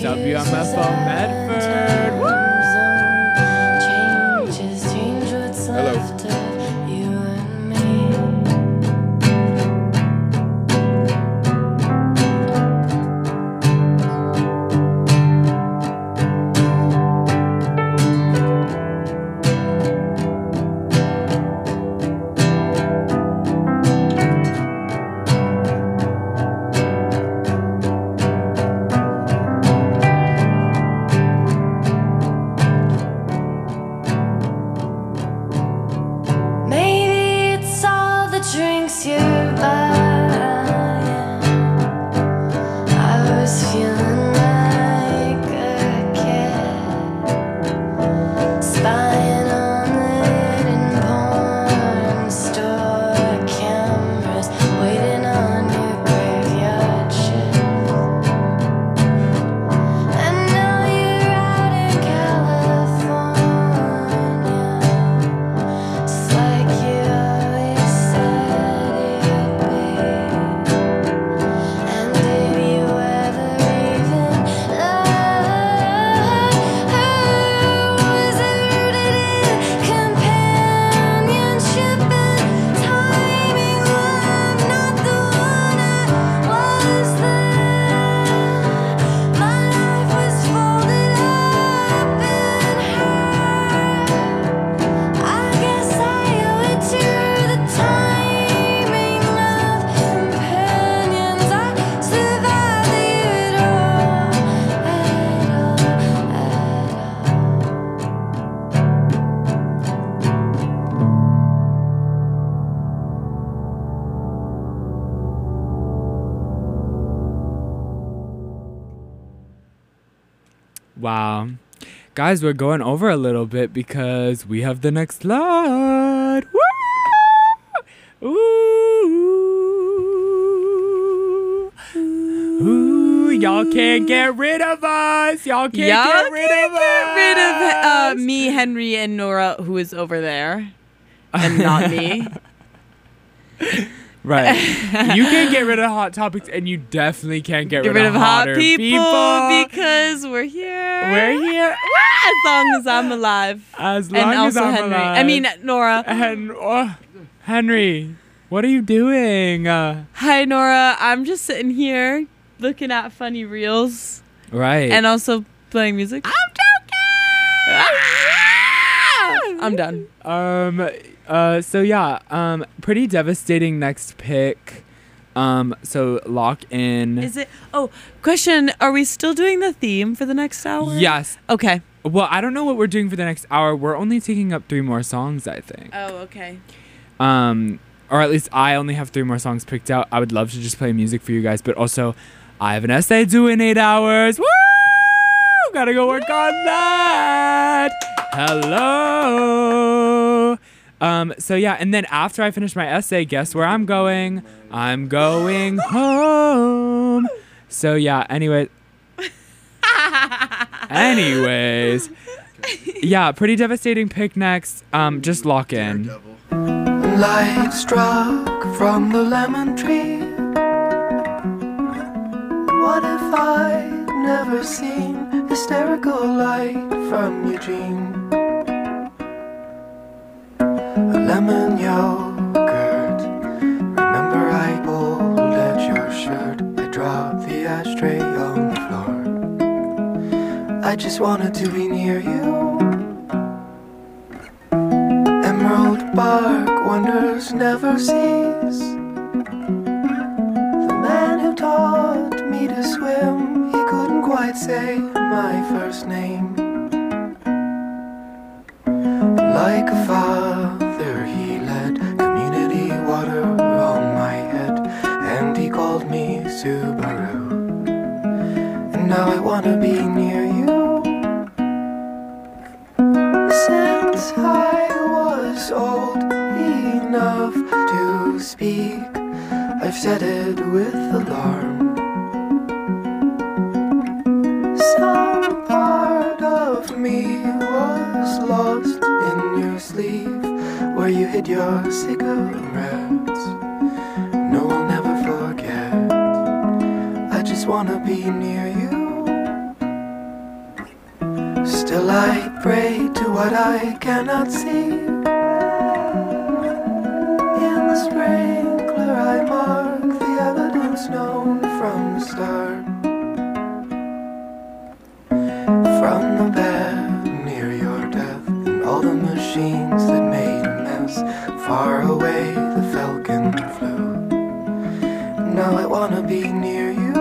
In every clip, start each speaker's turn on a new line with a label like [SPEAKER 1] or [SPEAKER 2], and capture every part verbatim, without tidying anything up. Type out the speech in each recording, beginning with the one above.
[SPEAKER 1] W M F O Medford. Woo!
[SPEAKER 2] Hello.
[SPEAKER 1] Wow. Guys, we're going over a little bit because we have the next slide. Woo! Ooh. Ooh, y'all can't get rid of us. Y'all can't
[SPEAKER 3] y'all
[SPEAKER 1] get rid
[SPEAKER 3] can't
[SPEAKER 1] of
[SPEAKER 3] get
[SPEAKER 1] us.
[SPEAKER 3] rid of uh, me, Henry, and Nora, who is over there, and not me.
[SPEAKER 1] Right. You can't get rid of hot topics, and you definitely can't get,
[SPEAKER 3] Get
[SPEAKER 1] rid,
[SPEAKER 3] rid
[SPEAKER 1] of
[SPEAKER 3] of hot
[SPEAKER 1] hotter
[SPEAKER 3] people,
[SPEAKER 1] people.
[SPEAKER 3] because we're here.
[SPEAKER 1] We're here.
[SPEAKER 3] As long as I'm alive.
[SPEAKER 1] As long
[SPEAKER 3] and
[SPEAKER 1] as
[SPEAKER 3] also
[SPEAKER 1] I'm
[SPEAKER 3] Henry.
[SPEAKER 1] alive.
[SPEAKER 3] I mean, Nora.
[SPEAKER 1] And, oh, Henry, what are you doing? Uh,
[SPEAKER 3] Hi, Nora. I'm just sitting here looking at funny reels.
[SPEAKER 1] right.
[SPEAKER 3] And also playing music. I'm joking! I'm done.
[SPEAKER 1] Um. Uh. So yeah. Um. Pretty devastating next pick. Um. So lock in.
[SPEAKER 3] Is it? Oh, question. Are we still doing the theme for the next hour?
[SPEAKER 1] Yes.
[SPEAKER 3] Okay.
[SPEAKER 1] Well, I don't know what we're doing for the next hour. We're only taking up three more songs, I think.
[SPEAKER 3] Oh, okay.
[SPEAKER 1] Um. Or at least I only have three more songs picked out. I would love to just play music for you guys, but also I have an essay due in eight hours. Woo! Gotta go work on that. Hello. Um, so yeah, and then after I finish my essay, guess where I'm going? I'm going home. So yeah, anyway. Anyways. Yeah, pretty devastating pick next. Um, just lock in.
[SPEAKER 4] Light struck from the lemon tree. What if I'd never seen hysterical light from Eugene? A lemon yogurt. Remember I pulled at your shirt. I dropped the ashtray on the floor. I just wanted to be near you. Emerald bark wonders never cease. The man who taught me to swim, he couldn't quite say my first name. Like a father, he led community water on my head, and he called me Subaru. And now I wanna be near you. Since I was old enough to speak, I've said it with alarm. Some part of me was lost in your sleeve, where you hid your cigarettes. No, I'll never forget. I just wanna be near you. Still I pray to what I cannot see. In the sprinkler I mark the evidence known from the start. From the bed near your death and all the machines that made a mess. Far away the falcon flew. Now I wanna be near you.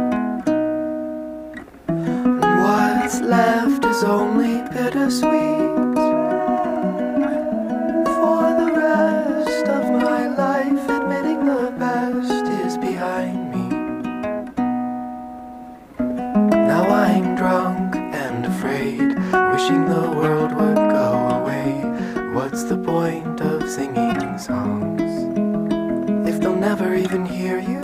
[SPEAKER 4] And what's left is only bittersweet. For the rest of my life, admitting the best is behind me. Now I'm drunk and afraid, wishing the world would go away. What's the point of singing songs if they'll never even hear you?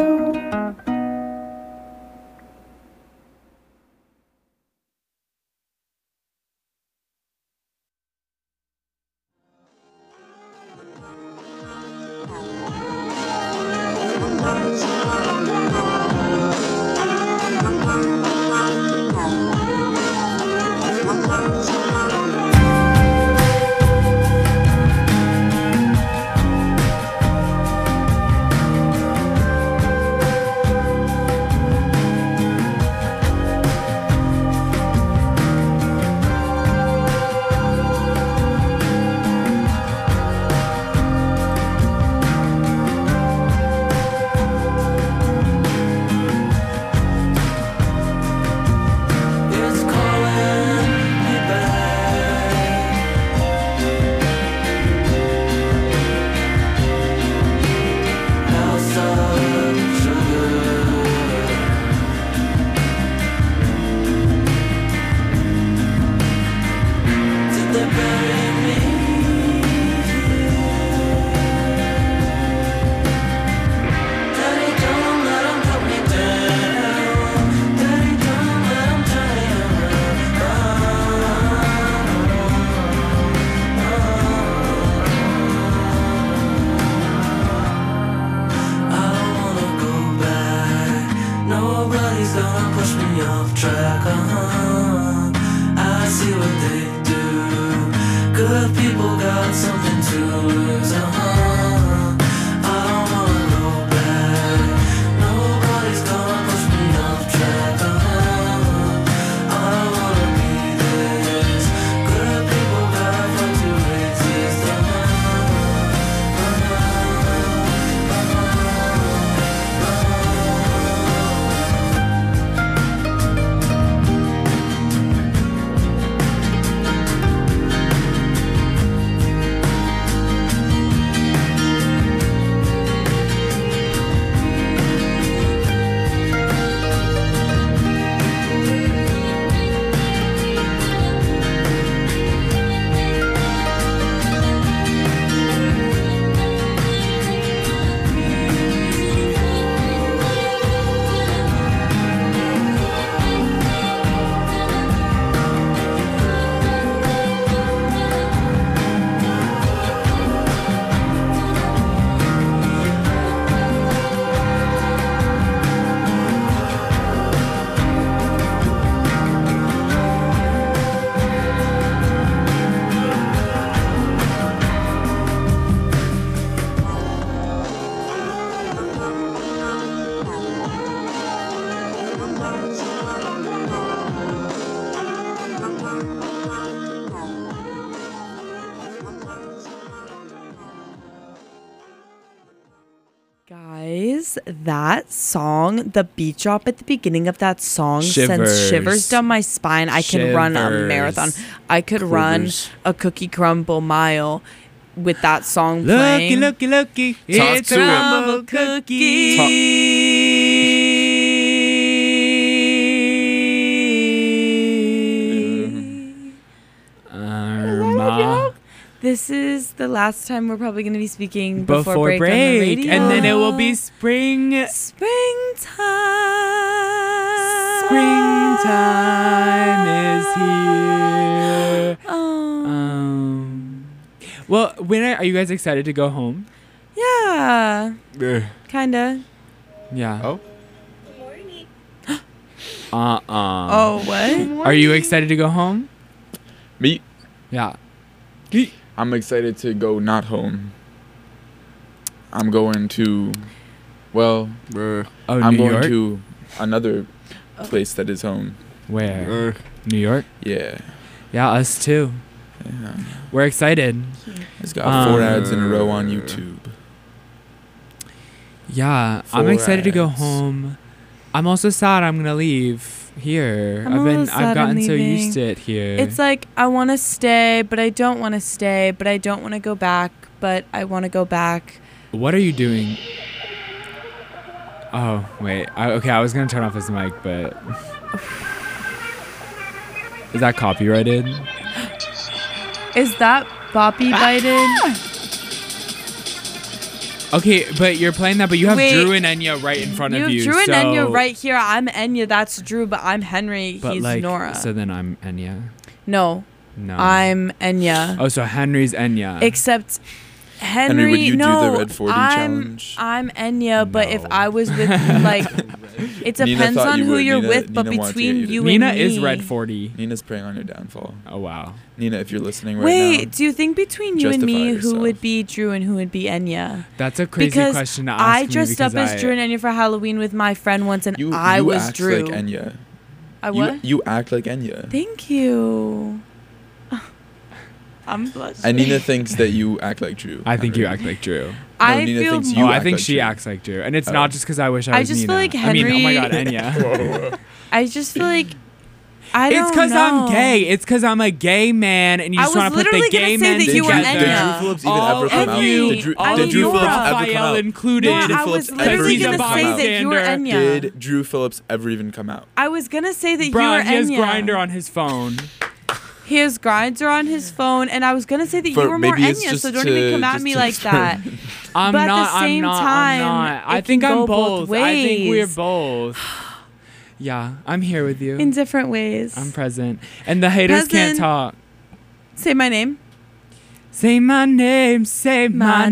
[SPEAKER 2] Nobody's gonna push me off track, uh-huh. I see what they do. Good people got something to lose, uh-huh. I don't wanna go back. Nobody's gonna push me off track, uh-huh. I don't wanna be this. Good people gotta fight to exist, uh-huh.
[SPEAKER 3] Guys, that song, the beat drop at the beginning of that song sends
[SPEAKER 1] Shivers.
[SPEAKER 3] shivers down my spine. I can run a
[SPEAKER 1] Shivers.
[SPEAKER 3] marathon. I could run
[SPEAKER 1] Quivers.
[SPEAKER 3] a cookie crumble mile with that song
[SPEAKER 1] Looky,
[SPEAKER 3] playing.
[SPEAKER 1] looky, looky.
[SPEAKER 5] Talk
[SPEAKER 1] It's
[SPEAKER 5] to
[SPEAKER 1] a
[SPEAKER 5] him.
[SPEAKER 1] crumble cookie. Irma.
[SPEAKER 3] This is the last time we're probably going to be speaking before,
[SPEAKER 1] Before
[SPEAKER 3] break,
[SPEAKER 1] break.
[SPEAKER 3] on the radio.
[SPEAKER 1] And then it will be spring.
[SPEAKER 3] springtime.
[SPEAKER 1] Springtime is here.
[SPEAKER 3] Oh.
[SPEAKER 1] Um, well, when are, are you guys excited to go home?
[SPEAKER 3] Yeah. Kinda.
[SPEAKER 1] Yeah.
[SPEAKER 5] Oh.
[SPEAKER 1] Uh-uh.
[SPEAKER 3] Oh, what?
[SPEAKER 1] Are you excited to go home?
[SPEAKER 5] Me,
[SPEAKER 1] Yeah.
[SPEAKER 5] I'm excited to go not home. I'm going to, well,
[SPEAKER 1] Oh,
[SPEAKER 5] I'm
[SPEAKER 1] New
[SPEAKER 5] going
[SPEAKER 1] York?
[SPEAKER 5] to another place that is home.
[SPEAKER 1] Where? New York?
[SPEAKER 5] Yeah.
[SPEAKER 1] Yeah, us too.
[SPEAKER 5] Yeah.
[SPEAKER 1] We're excited.
[SPEAKER 5] It's got four
[SPEAKER 1] Um,
[SPEAKER 5] ads in a row on YouTube.
[SPEAKER 1] Yeah, I'm
[SPEAKER 5] Four
[SPEAKER 1] excited to go
[SPEAKER 5] ads.
[SPEAKER 1] home. I'm also sad I'm gonna leave here.
[SPEAKER 3] I'm
[SPEAKER 1] I've
[SPEAKER 3] a
[SPEAKER 1] been
[SPEAKER 3] little sad
[SPEAKER 1] I've gotten
[SPEAKER 3] I'm
[SPEAKER 1] so used
[SPEAKER 3] leaving.
[SPEAKER 1] to it here.
[SPEAKER 3] It's like I want to stay, but I don't want to stay, but I don't want to go back, but I want to go back.
[SPEAKER 1] What are you doing? Oh, wait. I, okay, I was going to turn off his mic, but is that copyrighted?
[SPEAKER 3] Is that Boppy Bited?
[SPEAKER 1] Okay, but you're playing that, but you have
[SPEAKER 3] Wait.
[SPEAKER 1] Drew and Enya right in front
[SPEAKER 3] You
[SPEAKER 1] of
[SPEAKER 3] have
[SPEAKER 1] you.
[SPEAKER 3] Drew and
[SPEAKER 1] so,
[SPEAKER 3] Enya right here. I'm Enya. That's Drew, but I'm Henry.
[SPEAKER 1] But
[SPEAKER 3] He's
[SPEAKER 1] like,
[SPEAKER 3] Nora.
[SPEAKER 1] so then I'm Enya.
[SPEAKER 3] no,
[SPEAKER 1] No.
[SPEAKER 3] I'm Enya.
[SPEAKER 1] Oh, so Henry's Enya.
[SPEAKER 3] Except Henry,
[SPEAKER 5] Henry, would you do the
[SPEAKER 3] no,
[SPEAKER 5] Red forty
[SPEAKER 3] I'm,
[SPEAKER 5] challenge?
[SPEAKER 3] I'm Enya, but if
[SPEAKER 1] No.
[SPEAKER 3] I was with like, it
[SPEAKER 5] Nina
[SPEAKER 3] depends
[SPEAKER 5] thought
[SPEAKER 3] on
[SPEAKER 5] you
[SPEAKER 3] who
[SPEAKER 5] would.
[SPEAKER 3] you're
[SPEAKER 5] Nina-
[SPEAKER 3] with. But
[SPEAKER 5] Nina wanted to
[SPEAKER 3] between
[SPEAKER 5] get you
[SPEAKER 3] you
[SPEAKER 5] to-
[SPEAKER 1] Nina
[SPEAKER 3] and me,
[SPEAKER 1] is Red forty.
[SPEAKER 5] Nina's praying on your downfall.
[SPEAKER 1] Oh, wow.
[SPEAKER 5] Nina, if you're listening right
[SPEAKER 3] Wait,
[SPEAKER 5] now.
[SPEAKER 3] do you think between you and
[SPEAKER 5] justify
[SPEAKER 3] me, who
[SPEAKER 5] yourself.
[SPEAKER 3] would be Drew and who would be Enya?
[SPEAKER 1] That's a crazy
[SPEAKER 3] Because
[SPEAKER 1] question to ask
[SPEAKER 3] I
[SPEAKER 1] me
[SPEAKER 3] dressed up
[SPEAKER 1] because
[SPEAKER 3] as
[SPEAKER 1] I-
[SPEAKER 3] Drew and Enya for Halloween with my friend once, and
[SPEAKER 5] You,
[SPEAKER 3] I
[SPEAKER 5] you
[SPEAKER 3] was
[SPEAKER 5] act
[SPEAKER 3] Drew.
[SPEAKER 5] like Enya.
[SPEAKER 3] I
[SPEAKER 5] You,
[SPEAKER 3] what?
[SPEAKER 5] you act like Enya.
[SPEAKER 3] Thank you. I'm blushing.
[SPEAKER 5] And Nina thinks that you act like Drew.
[SPEAKER 1] I think you
[SPEAKER 5] Henry.
[SPEAKER 1] act like Drew.
[SPEAKER 3] I
[SPEAKER 5] Nina
[SPEAKER 3] feel.
[SPEAKER 5] thinks
[SPEAKER 1] Oh,
[SPEAKER 5] you
[SPEAKER 1] I
[SPEAKER 5] act
[SPEAKER 1] think
[SPEAKER 5] like
[SPEAKER 1] she
[SPEAKER 5] Drew.
[SPEAKER 1] acts like Drew. And it's
[SPEAKER 5] Oh.
[SPEAKER 1] not just because I wish I
[SPEAKER 3] I
[SPEAKER 1] was
[SPEAKER 3] just feel
[SPEAKER 1] Nina.
[SPEAKER 3] like
[SPEAKER 1] I mean, oh my God,
[SPEAKER 3] Henry-
[SPEAKER 1] Enya.
[SPEAKER 3] I just feel like I don't
[SPEAKER 1] It's because
[SPEAKER 3] know.
[SPEAKER 1] I'm gay. It's because I'm a gay man, and you
[SPEAKER 3] I
[SPEAKER 1] just
[SPEAKER 3] was
[SPEAKER 1] want to put the
[SPEAKER 3] literally gonna
[SPEAKER 1] gay
[SPEAKER 3] say
[SPEAKER 1] men
[SPEAKER 3] that
[SPEAKER 5] Did
[SPEAKER 3] you were
[SPEAKER 1] together.
[SPEAKER 5] Did
[SPEAKER 3] Enya.
[SPEAKER 5] Drew Phillips even
[SPEAKER 1] all
[SPEAKER 5] ever come
[SPEAKER 1] of
[SPEAKER 5] out?
[SPEAKER 1] you,
[SPEAKER 5] Did Drew,
[SPEAKER 1] all
[SPEAKER 5] did
[SPEAKER 1] of
[SPEAKER 5] Drew
[SPEAKER 1] you,
[SPEAKER 5] Phillips
[SPEAKER 3] Nora.
[SPEAKER 5] ever come
[SPEAKER 1] Raphael
[SPEAKER 5] out?
[SPEAKER 1] included.
[SPEAKER 3] No,
[SPEAKER 5] Did
[SPEAKER 3] I
[SPEAKER 5] Phillips
[SPEAKER 3] was
[SPEAKER 5] ever
[SPEAKER 3] literally
[SPEAKER 5] even
[SPEAKER 3] gonna
[SPEAKER 5] come
[SPEAKER 3] say
[SPEAKER 5] out?
[SPEAKER 3] that you were
[SPEAKER 1] Bystander.
[SPEAKER 3] Enya.
[SPEAKER 5] Did Drew Phillips ever even come out?
[SPEAKER 3] I was gonna say that
[SPEAKER 1] Brian, he
[SPEAKER 3] you
[SPEAKER 1] has
[SPEAKER 3] were Enya.
[SPEAKER 1] Grinder on his phone.
[SPEAKER 3] He has Grindr on his phone, and I was gonna say that
[SPEAKER 5] For-
[SPEAKER 3] you were more
[SPEAKER 5] maybe it's
[SPEAKER 3] Enya,
[SPEAKER 5] just
[SPEAKER 3] so don't
[SPEAKER 5] to-
[SPEAKER 3] even come at
[SPEAKER 5] just
[SPEAKER 3] me
[SPEAKER 5] to
[SPEAKER 3] like that.
[SPEAKER 1] I'm
[SPEAKER 3] But at the
[SPEAKER 1] not.
[SPEAKER 3] same
[SPEAKER 1] I'm not.
[SPEAKER 3] time,
[SPEAKER 1] I'm not. I
[SPEAKER 3] it
[SPEAKER 1] think
[SPEAKER 3] can
[SPEAKER 1] I'm
[SPEAKER 3] go both
[SPEAKER 1] both. I think we're
[SPEAKER 3] ways.
[SPEAKER 1] both. Yeah, I'm here with you.
[SPEAKER 3] In different ways.
[SPEAKER 1] I'm present, and the haters can't
[SPEAKER 3] Present.
[SPEAKER 1] talk.
[SPEAKER 3] Say my name.
[SPEAKER 1] Say my name. Say my,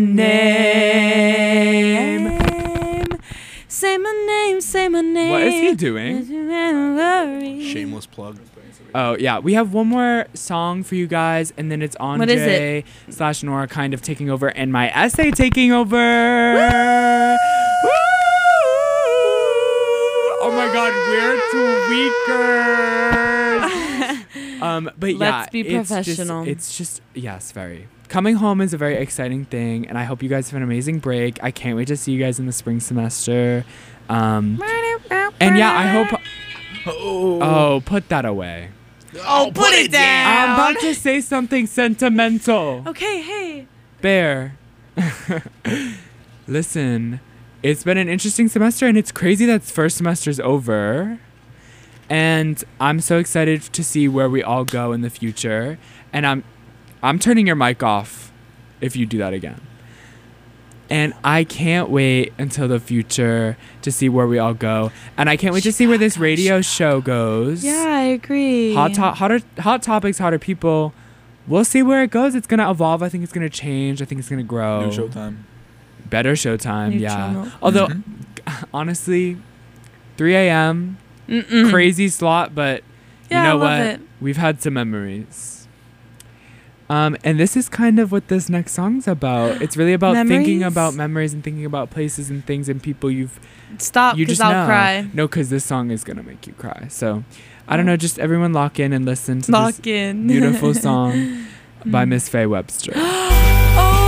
[SPEAKER 1] name.
[SPEAKER 3] Say my name. Say my name.
[SPEAKER 1] What is he doing?
[SPEAKER 6] Shameless plug.
[SPEAKER 1] Oh yeah, we have one more song for you guys, and then it's
[SPEAKER 3] What is
[SPEAKER 1] Andre slash Nora kind of taking over, and my essay taking over. Woo! Oh my God, we're tweakers. um, but yeah,
[SPEAKER 3] Let's be
[SPEAKER 1] it's just-
[SPEAKER 3] professional.
[SPEAKER 1] It's just yes, very. Coming home is a very exciting thing, and I hope you guys have an amazing break. I can't wait to see you guys in the spring semester. Um, and yeah, I hope. Oh, put that away.
[SPEAKER 3] Oh, put it down.
[SPEAKER 1] I'm about to say something sentimental.
[SPEAKER 3] Okay, hey.
[SPEAKER 1] Bear. Listen, it's been an interesting semester, and it's crazy that first semester's over. And I'm so excited to see where we all go in the future. And I'm I'm turning your mic off if you do that again. And I can't wait until the future to see where we all go. And I can't wait to see where this radio show goes.
[SPEAKER 3] Yeah, I agree.
[SPEAKER 1] Hot, to- hotter, hot topics, hotter people. We'll see where it goes. It's going to evolve. I think it's going to change. I think it's going to grow.
[SPEAKER 5] New Showtime.
[SPEAKER 1] Better Showtime,
[SPEAKER 3] New
[SPEAKER 1] yeah.
[SPEAKER 3] channel.
[SPEAKER 1] Although,
[SPEAKER 5] Mhm.
[SPEAKER 1] honestly, three a.m.,
[SPEAKER 3] Mm-mm.
[SPEAKER 1] crazy slot, but
[SPEAKER 3] Yeah,
[SPEAKER 1] you know
[SPEAKER 3] I love
[SPEAKER 1] what?
[SPEAKER 3] it.
[SPEAKER 1] We've had some memories. Um, and this is kind of what this next song's about. It's really about thinking
[SPEAKER 3] Memories?
[SPEAKER 1] about memories and thinking about places and things and people you've
[SPEAKER 3] Stop,
[SPEAKER 1] you
[SPEAKER 3] because
[SPEAKER 1] just
[SPEAKER 3] I'll
[SPEAKER 1] know.
[SPEAKER 3] cry.
[SPEAKER 1] No, because this song is gonna make you cry. So, I don't know. Just everyone lock in and listen to
[SPEAKER 3] Lock
[SPEAKER 1] this
[SPEAKER 3] in.
[SPEAKER 1] beautiful song by Miss Faye Webster.
[SPEAKER 3] Oh.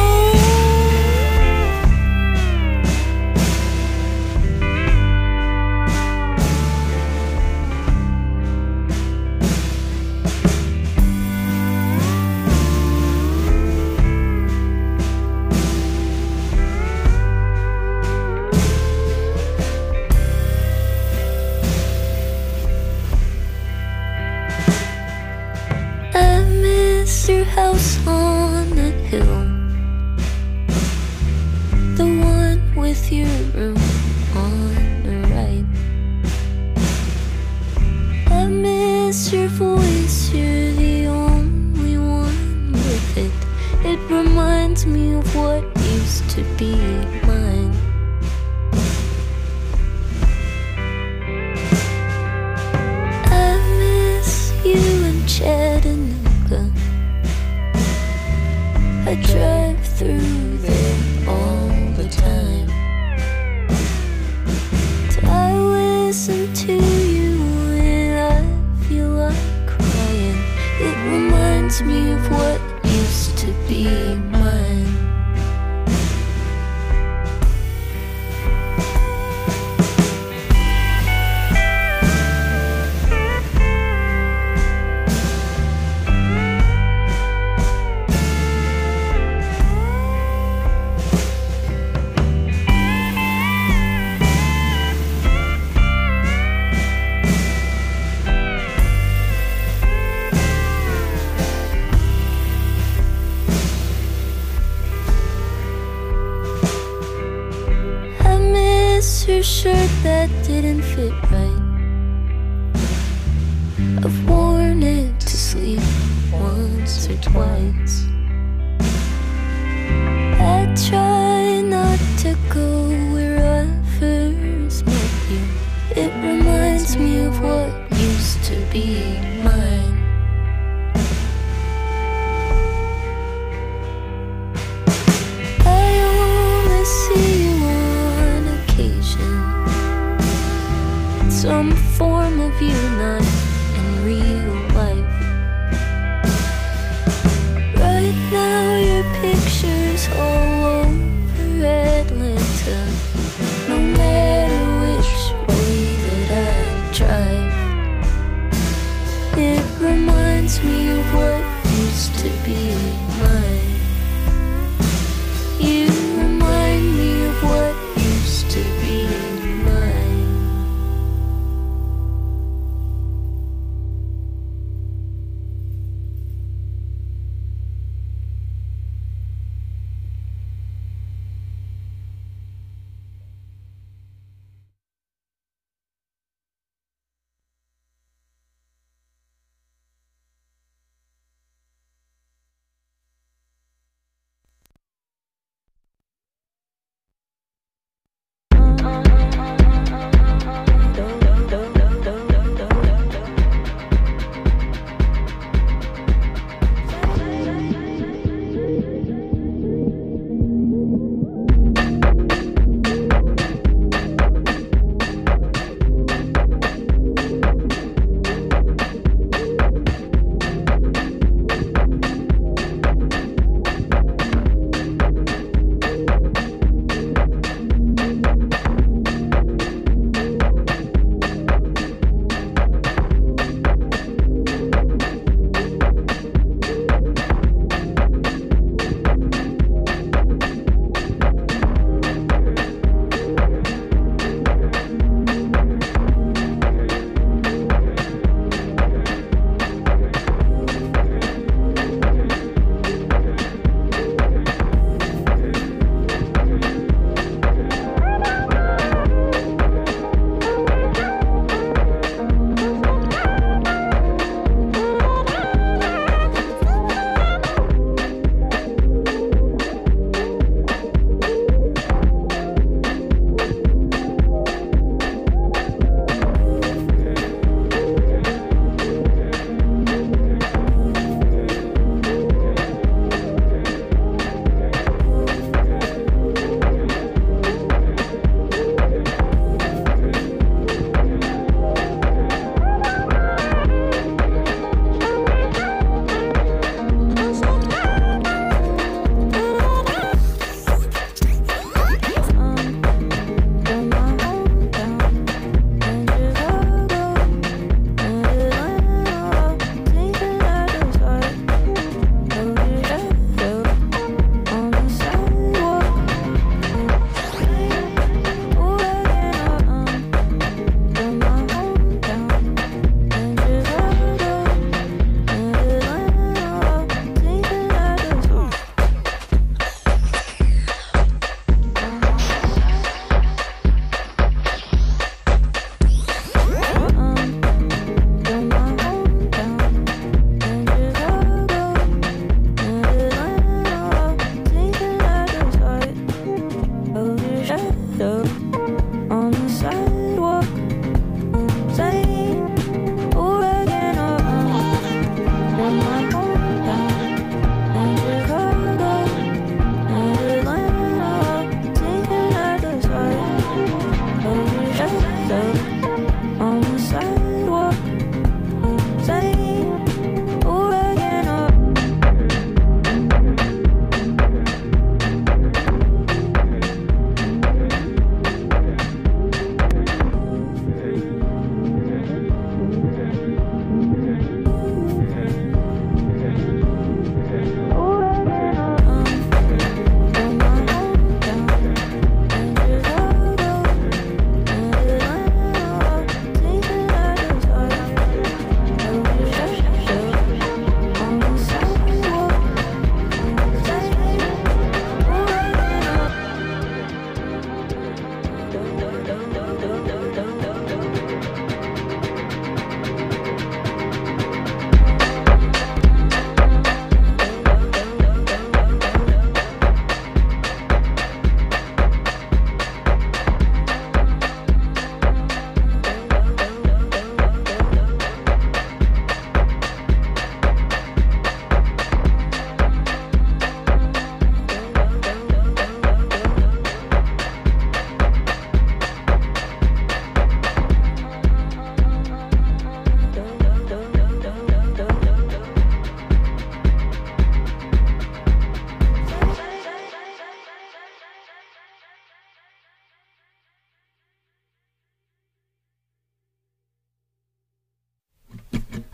[SPEAKER 7] I miss your house on that hill, the one with your room on the right. I miss your voice, you're the only one with it. It reminds me of what used to be mine. I miss you in Chattanooga, I drive through there all the time. I listen to you and I feel like crying. It reminds me of what used to be mine. Her shirt that didn't fit right. I've worn it to sleep once or twice. I try not to go where I first met you. It reminds me of what used to be mine. I only see you on occasion, some form of you, not in real life. Right now your picture's all over Atlanta. No matter which way that I drive, it reminds me of what used to be mine. You remind me of what used to be mine.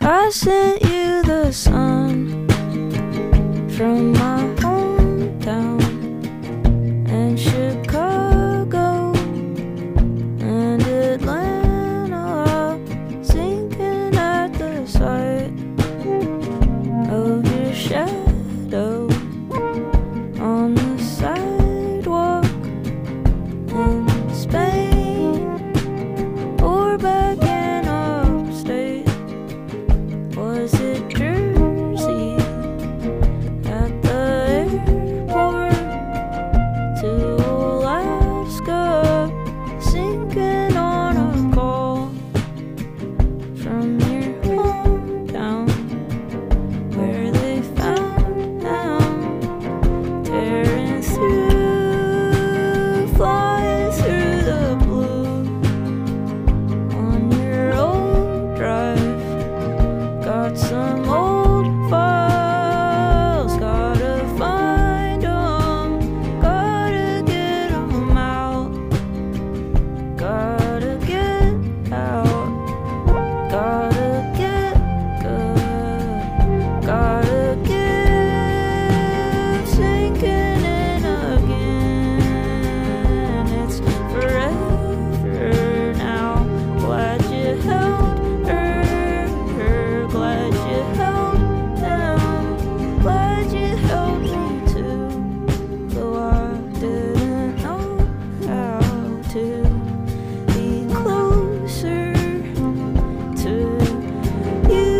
[SPEAKER 7] I sent you the sun from my hometown and Chicago and Atlanta, sinking at the sight of your shadow on the sidewalk in Spain or back in upstate. Was it Jersey at the airport to Alaska, sinking on a call from your hometown where they found them tearing through, flying through the blue on your old drive. Got some old files, gotta find 'em, gotta get 'em out, gotta get out, gotta get good, gotta get sinking in again. It's forever now. Glad you held her, glad you held him, glad you held me too, though I didn't know how to be closer to you.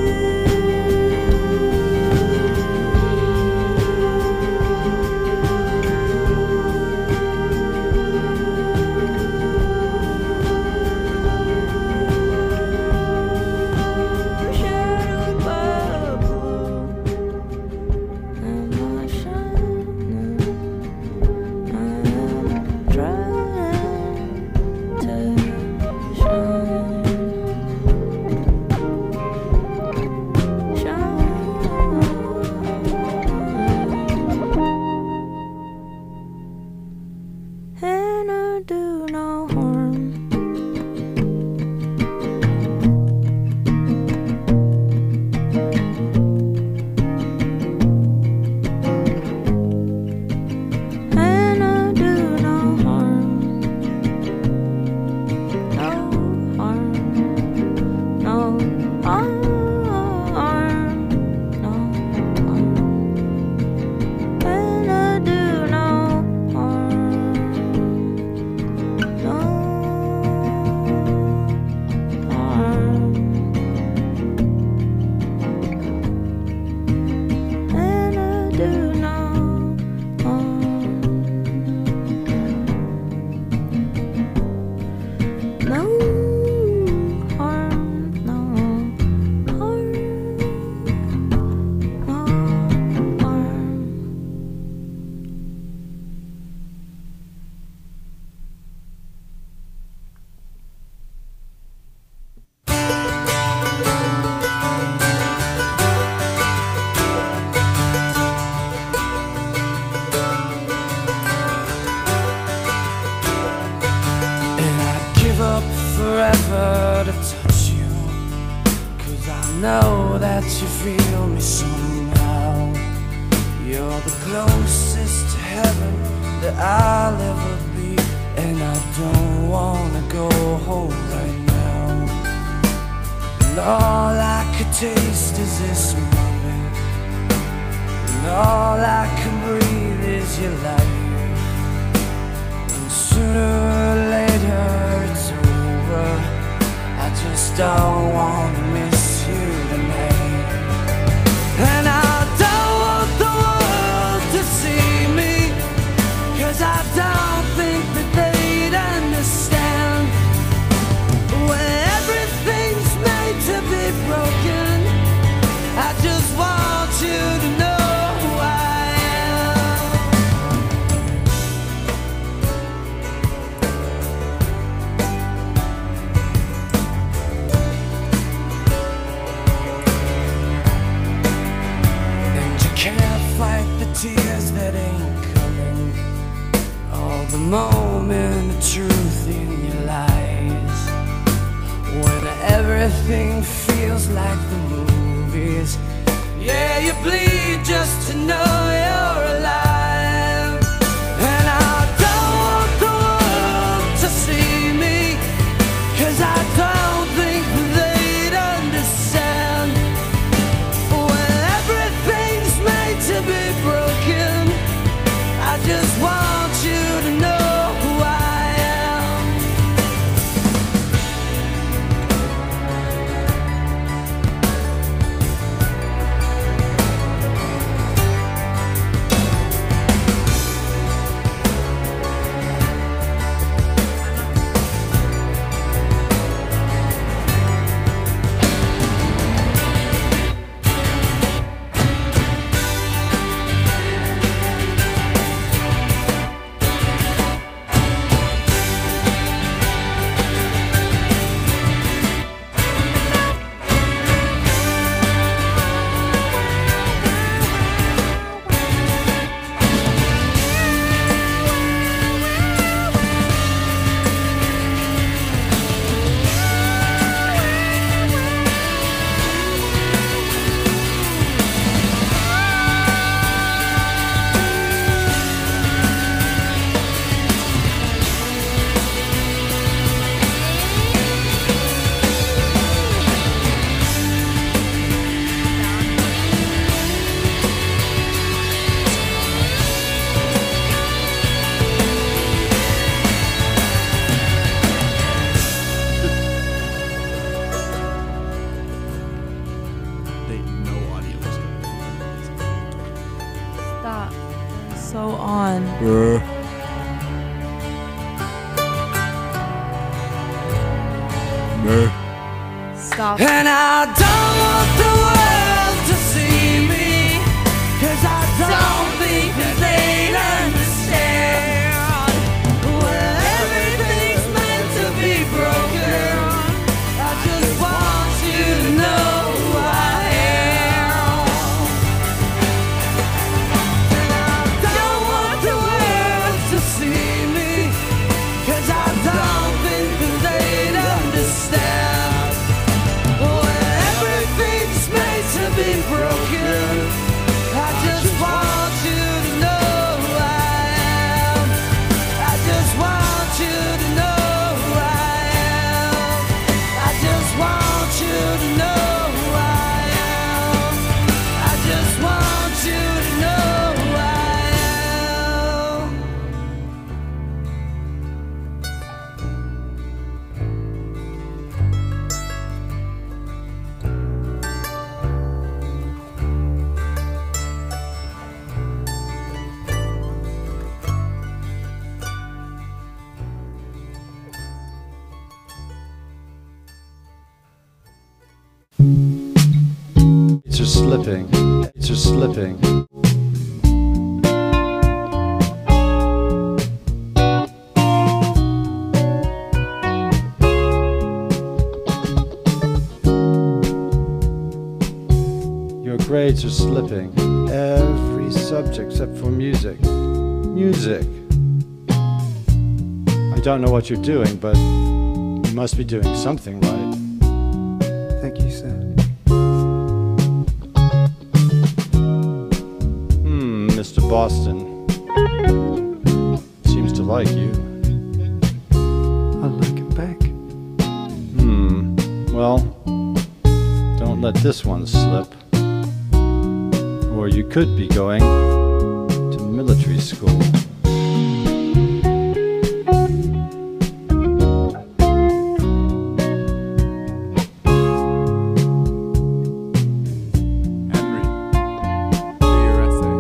[SPEAKER 7] Shadowed by blue, am I shining? I am trying to shine, shine, and I do no harm. And I do no harm, no harm, no harm, no harm. And I do no harm, no harm. And I do no harm. No harm, no harm, no harm.
[SPEAKER 2] And I'd give up forever to touch you, 'cause I know that you feel me somehow. You're the closest to heaven that I'll ever be, and I don't wanna go home right now. And all I could taste is this moment, and all I can breathe is your life. And sooner or later it's over, I just don't wanna miss you tonight. And I don't want the world to see me, 'cause I don't think that they'd understand. When everything's made to be broken, I just want you to know who I am. And you can't fight the tears that ain't coming, all the moment of truth in your lies. When everything feels like the moon movies. Yeah, you bleed just to know you're alive. And I don't want the world to see me, 'cause I don't think they'd understand. When everything's made to be broken, I just want you to know who I am.
[SPEAKER 6] They no audio is
[SPEAKER 3] Stop. So on. Stop.
[SPEAKER 2] And I don't want the world to see me, 'cause I don't think that they'd understand. When everything's meant to be broken, I just want you to know who I am. And I don't want the world to see me, 'cause I don't think that they'd understand. When everything's made to be broken, I just want you to know who I am. I just want you to know who I am. I just want you to know who I am. I just want you to know who I am.
[SPEAKER 8] It's just slipping. It's just slipping. Your grades are slipping. Every subject except for music. Music. I don't know what you're doing, but you must be doing something right.
[SPEAKER 4] Thank you, sir.
[SPEAKER 8] Hmm, Mister Boston seems to like you.
[SPEAKER 4] I like it back.
[SPEAKER 8] Hmm, well, don't let this one slip. Or you could be going to military school.
[SPEAKER 5] Henry, do your essay.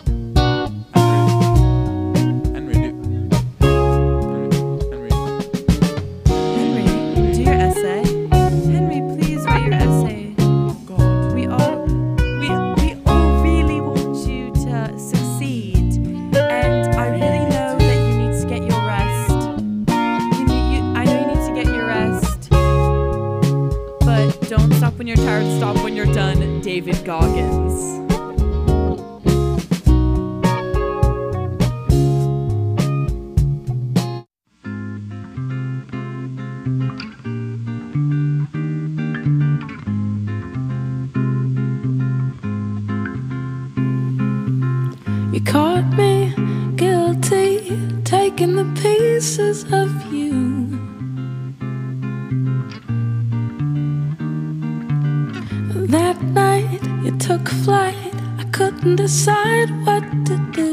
[SPEAKER 5] Henry, Henry, do. Henry, Henry.
[SPEAKER 3] Henry, do your essay. Henry, please write your essay.
[SPEAKER 5] God.
[SPEAKER 3] We all, we, we all really want you to succeed, and I really know that you need to get your rest. You need, you, I know you need to get your rest, but don't stop when you're tired. Stop when you're done. David Goggins.
[SPEAKER 9] caught me guilty, taking the pieces of you. That night you took flight, I couldn't decide what to do.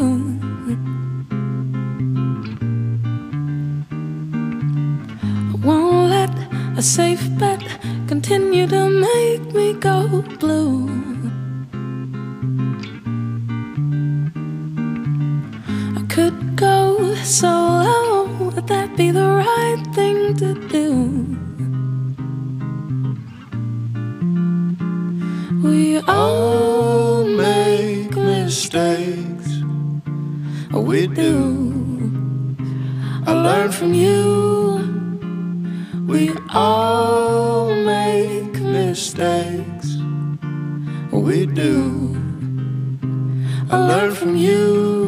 [SPEAKER 9] I won't let a safe bet continue to make me go blue. I could go solo, would that be the right thing to do? We all make mistakes, we do. I learn from you. We all make mistakes, we do. I learn from you.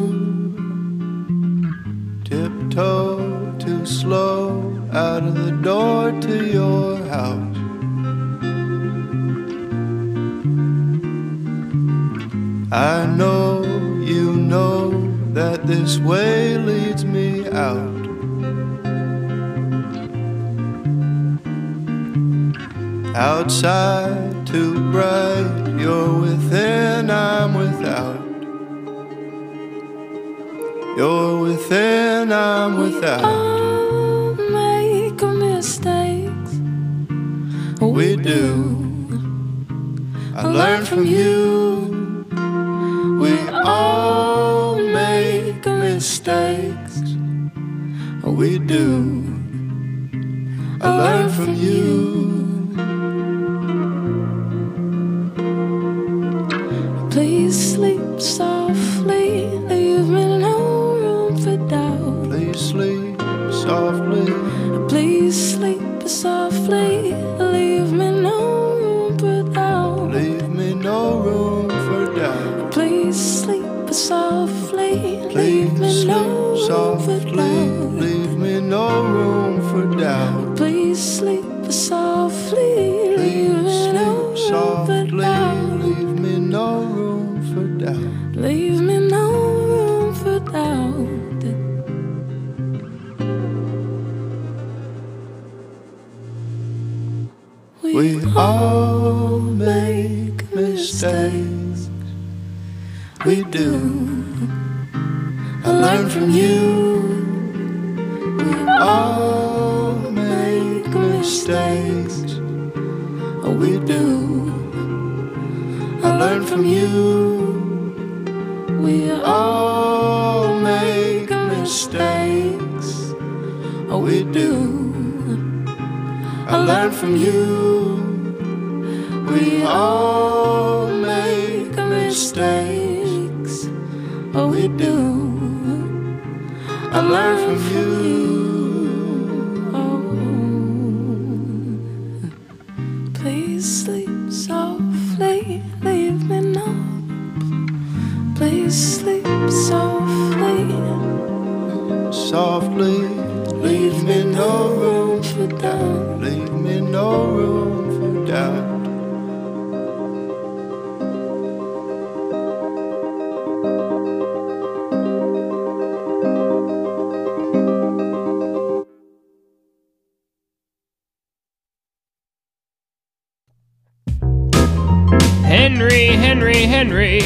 [SPEAKER 9] Tiptoe too slow out of the door to your house. I know you know that this way leads me out. Outside too bright, you're within, I'm without. You're within, I'm without. We all make mistakes, we do. I learn from you. We all make mistakes, we do. I learn from you. Please sleep softly, leave me no room for doubt. Please sleep softly. Please sleep softly, leave me no room for doubt. Leave me no room for doubt. Please sleep softly, leave me no room for doubt. Leave me no room for doubt. Please sleep softly, leave me no room for doubt. Leave me no room for doubt. Leave me no room for doubt. We all make mistakes, we do. I learn from you. We all make mistakes, we do. I learn from you. We all make mistakes, we do. I learn from you. We all make mistakes, we do. I learn from you. Oh, please sleep softly, leave me no. Please sleep softly, softly. Leave me no room for doubt. Leave me no room for doubt.
[SPEAKER 10] Henry, Henry, Henry.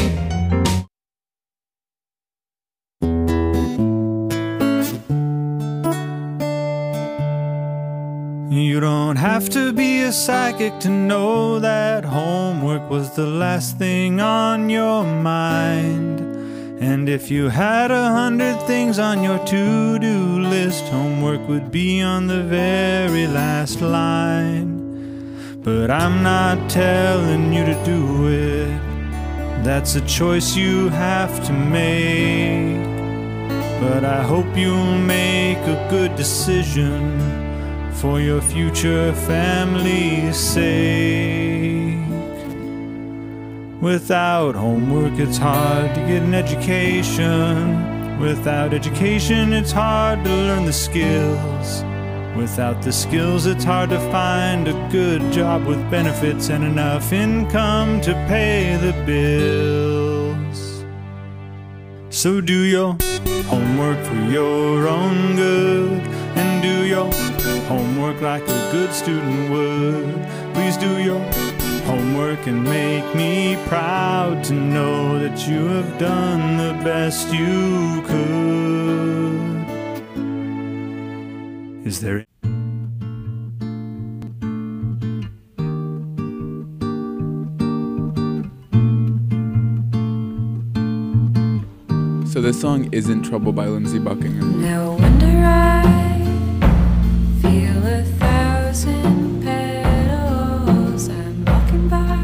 [SPEAKER 11] You don't have to be a psychic to know that homework was the last thing on your mind. And if you had a hundred things on your to-do list, homework would be on the very last line. But I'm not telling you to do it. That's a choice you have to make. But I hope you'll make a good decision for your future family's sake. Without homework, it's hard to get an education. Without education, it's hard to learn the skills. Without the skills, it's hard to find a good job with benefits and enough income to pay the bills. So do your homework for your own good, and do your homework like a good student would. Please do your homework and make me proud to know that you have done the best you could. Is there
[SPEAKER 5] So this song isn't Trouble by Lindsey Buckingham.
[SPEAKER 9] No wonder I feel a thousand petals. I'm walking by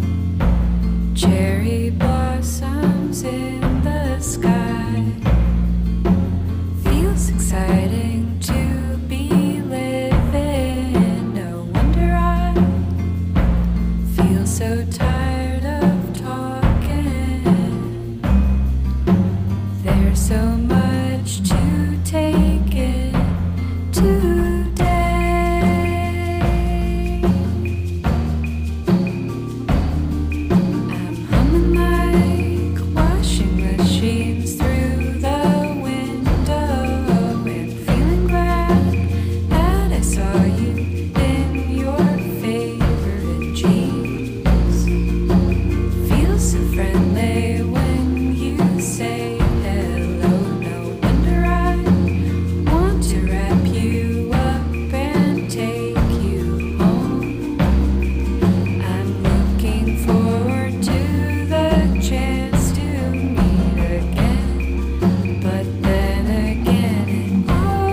[SPEAKER 9] cherry blossoms in the sky. Feels exciting to be living. No wonder I feel so tired of talking. There's so much to take in today. I'm humming like washing machines through the window and feeling glad that I saw you in your favorite jeans. Feels so friendly when you say hello. No wonder I want to wrap you up and take you home. I'm looking forward to the chance to meet again, but then again it all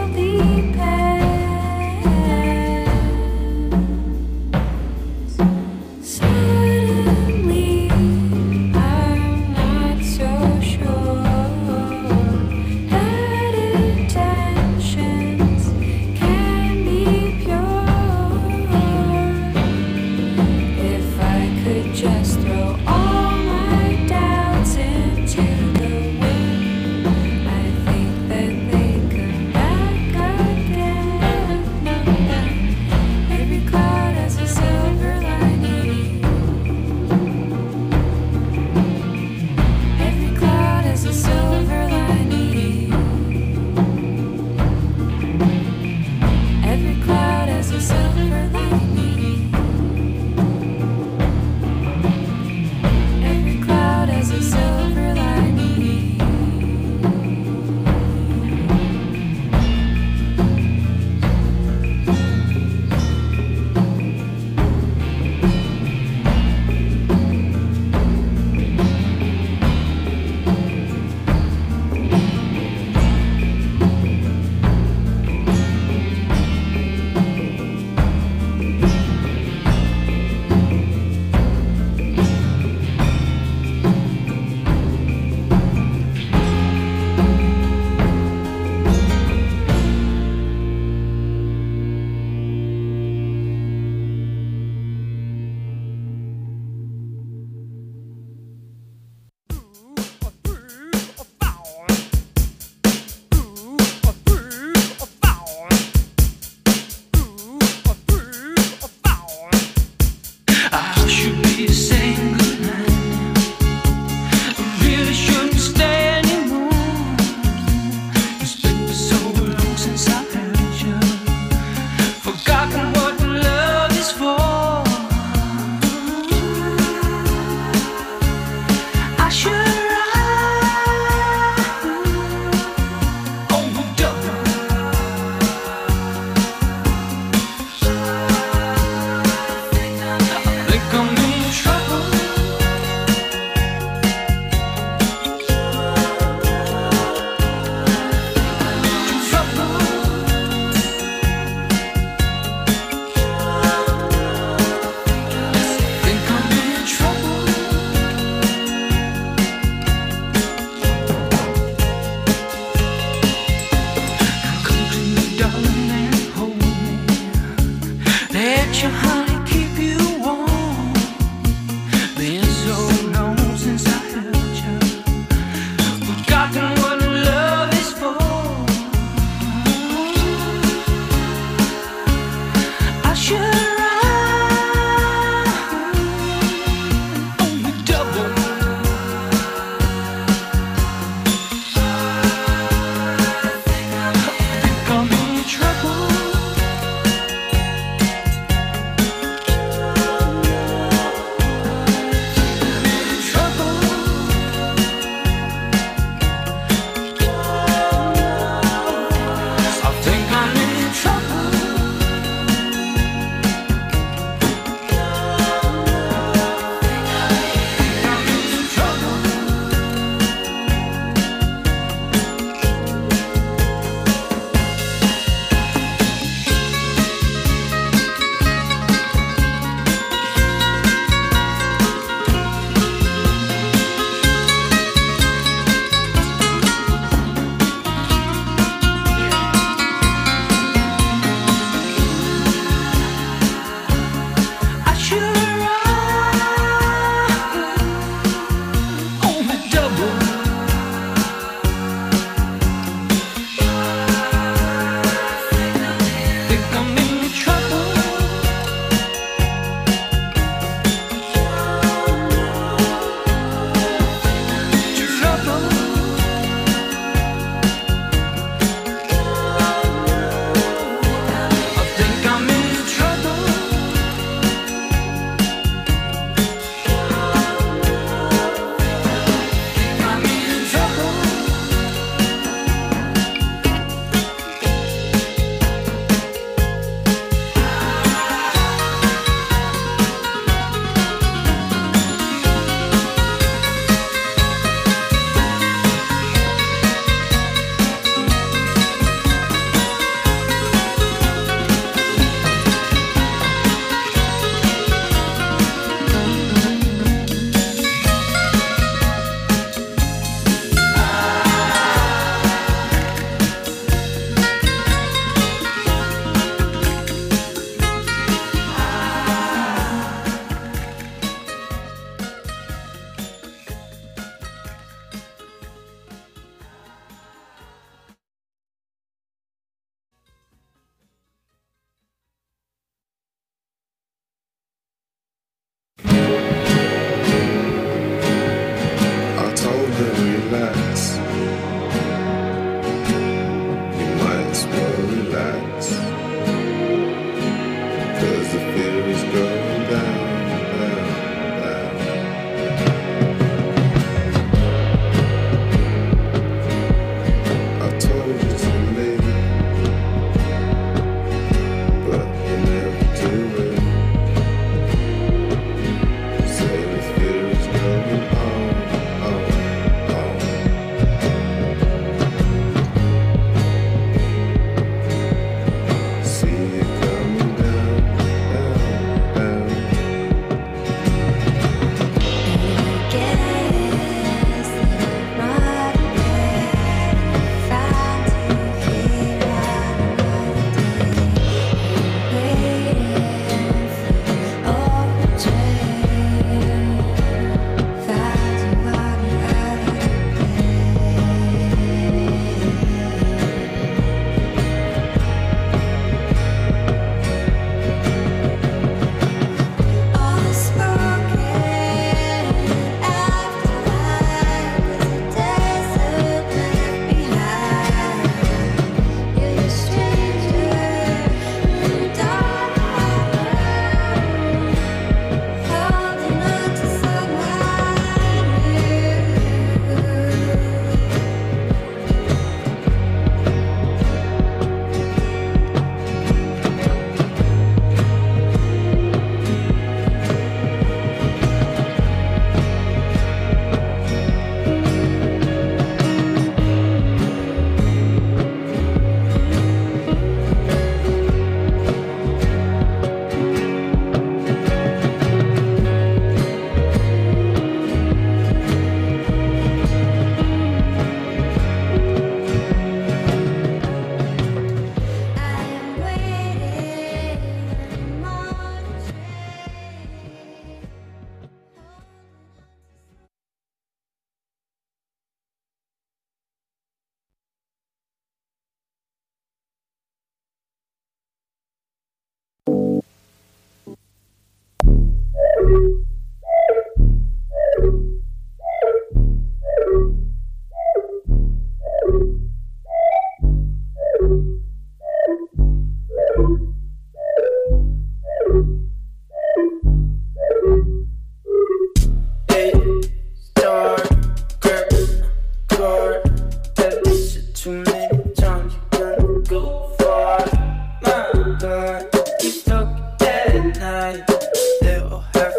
[SPEAKER 9] depends. Suddenly I'm not so sure that intentions can be pure. If I could just throw all my doubts into the wind, I think that they come back again. Every cloud has a silver lining. Every cloud has a silver lining. Every cloud has a silver lining. Every cloud has a silver lining.
[SPEAKER 2] I should be saying goodnight now. I really shouldn't stay anymore. It's been so long since I heard you. Forgotten what love is for. I should ride overdone. I think I'm in trouble. Trouble. Think I'm in trouble. Come to me, darling, and hold me. Let your honey keep you warm.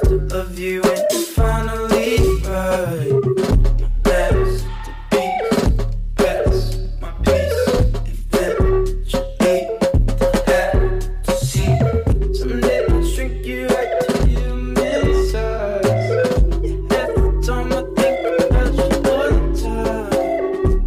[SPEAKER 2] to love you when you finally right. My masterpiece, best, my piece. Eventually, have to see. Someday I'll shrink you right to your mid-size. You have the time I think about you all the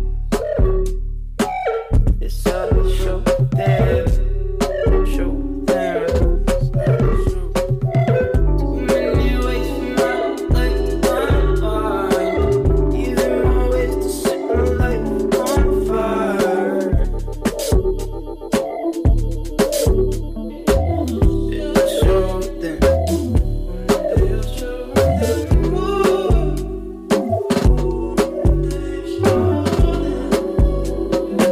[SPEAKER 2] time. It's all show there, show there. It's not true. Too many ways for my life unwind. Even more ways to set my life on fire. It'll show them. One day I'll show them. Ooh. One day I'll show them.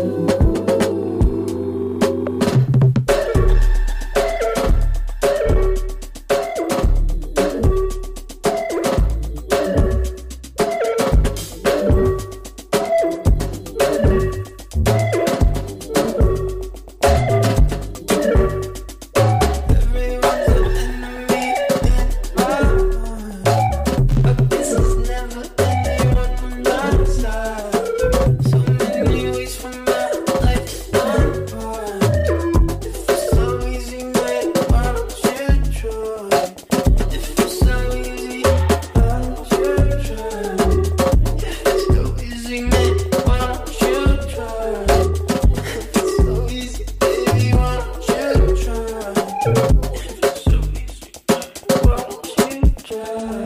[SPEAKER 2] Everyone's an enemy in my mind, but this is never anyone on my side. So many ways for my life to unwind. If it's so easy, man, why don't you try? If it's so easy, why don't you try? If it's so easy, man, why don't you try? If it's so easy, baby, why don't you try? If it's so easy, why don't you try?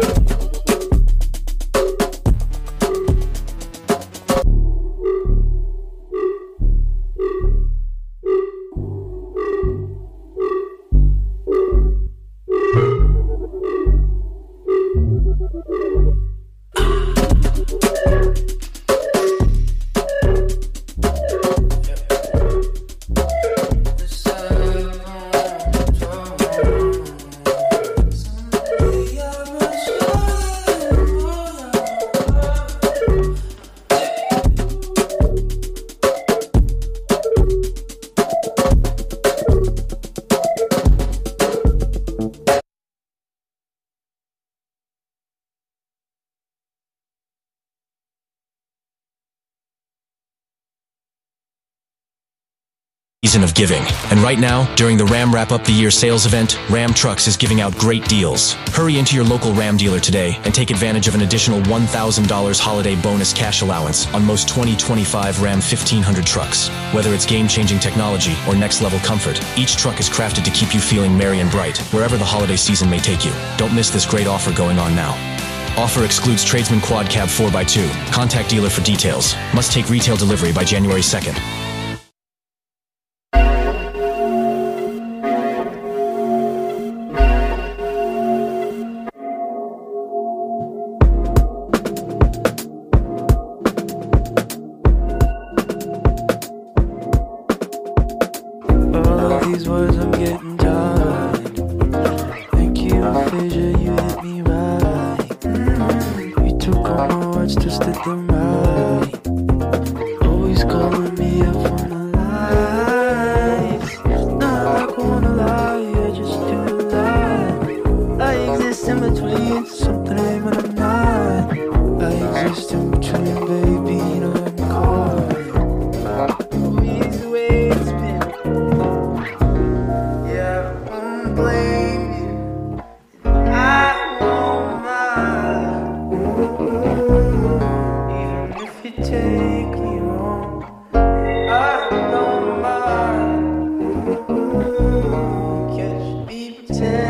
[SPEAKER 12] Season of giving. And right now, during the Ram Wrap Up the Year sales event, Ram Trucks is giving out great deals. Hurry into your local Ram dealer today and take advantage of an additional one thousand dollars holiday bonus cash allowance on most twenty twenty-five Ram fifteen hundred trucks. Whether it's game-changing technology or next-level comfort, each truck is crafted to keep you feeling merry and bright wherever the holiday season may take you. Don't miss this great offer going on now. Offer excludes Tradesman Quad Cab four by two. Contact dealer for details. Must take retail delivery by January second.
[SPEAKER 2] All of these words I'm getting tired. Thank you, Phasia, you hit me right. Mm, You took all my words, twisted them right. Always calling me up on the lies. Not like I wanna lie, I just do lie. I exist in between something I am and I'm not. I exist in between, baby, you know I'm caught. Always the way it's been. Yeah, I won't blame you. I won't mind. Even if you take me wrong, I don't mind. Catch me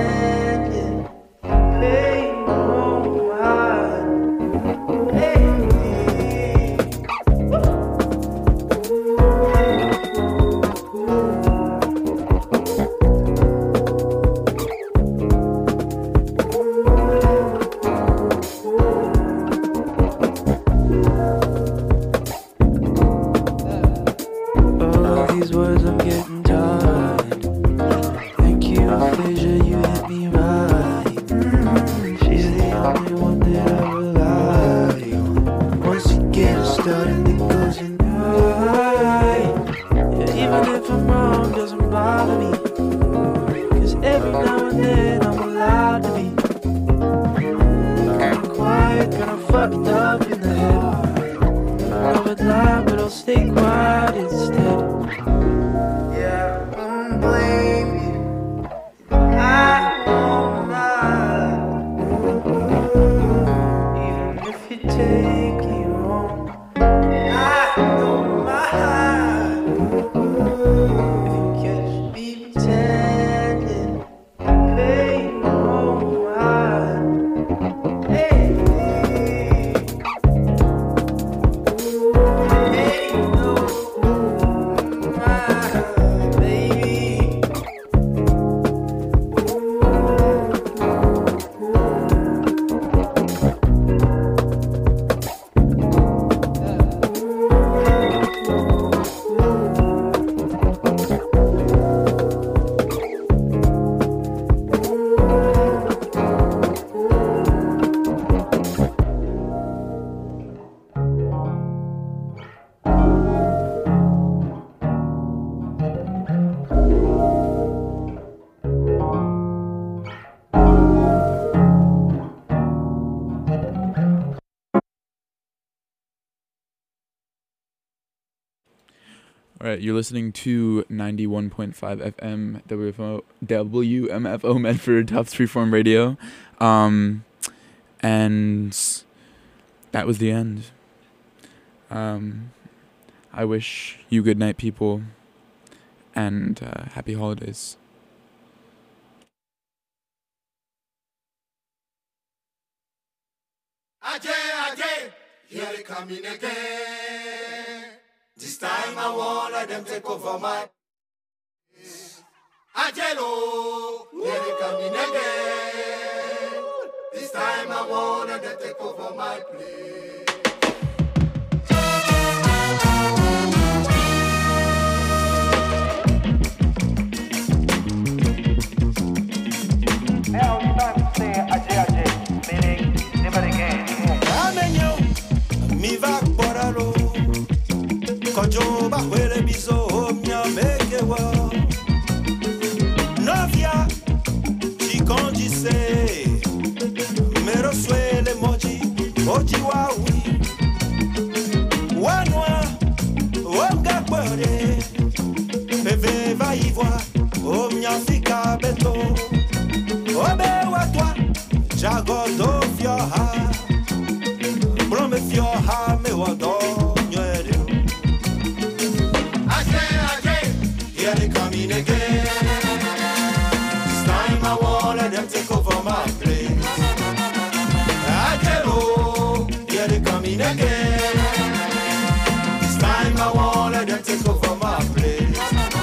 [SPEAKER 2] pretending, play no mind. Hey.
[SPEAKER 5] All right, you're listening to ninety-one point five F M W F O, W M F O Medford, Tufts Freeform Radio. Um, and that was the end. Um, I wish you good night, people, and uh, happy holidays.
[SPEAKER 13] Ajay, Ajay, here they coming again. This time I won't let them take over my place. Ajay, oh, here they coming again. This time I won't let them take over my place.
[SPEAKER 14] Now it's time to say Ajay, Ajay, meaning never again.
[SPEAKER 13] Amenyo, mi va poralo. Kojo ba huele bizo omnya mekewa. Novia, chi condise. Mero suele moji, moji wa